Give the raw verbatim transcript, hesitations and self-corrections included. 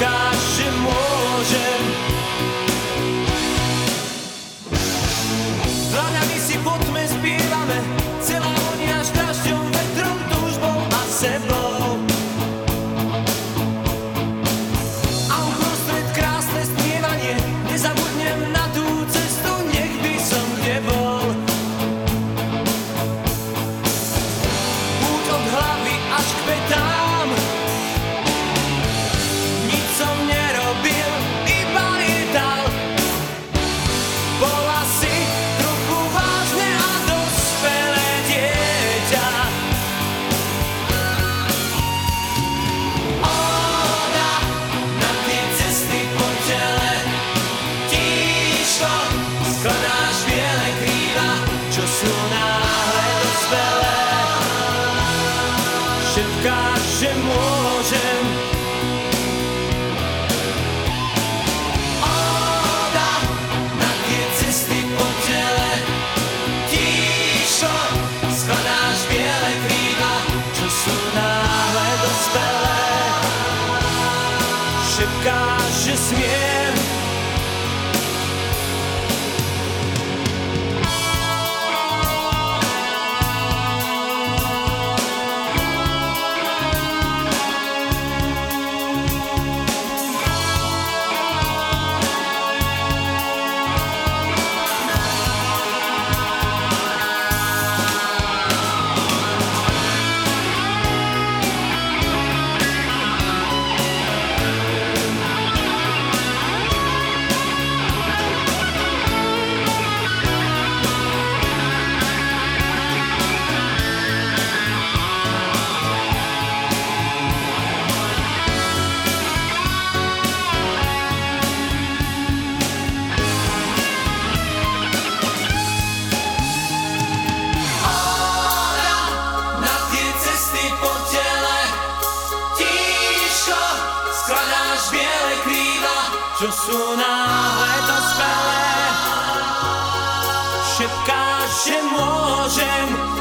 Šepkáš, že môžem. Dlaňami si poďme spievame, celá voniaš dažďom, vetrom, túžbou a sebou. A uprostred krásne spievanie, nezabudnem na tú cestu, nech by som kde bol. Púť od hlavy až k petám, nič som nerobil, iba lietal. Bola si trochu vážne a dospelé dieťa. Ona na tie cesty po tele tíško skladáš biele krídla, čo sú náhle dospelé. Šepkáš, že môžem. Ona na tie cesty po tele tíško skladáš biele krídla, čo sú náhle dospelé. Šepkáš, že smiem. Na tie cesty po tele tíško skladáš biele krídla, čo sú náhle dospelé. Šepkáš, že môžem.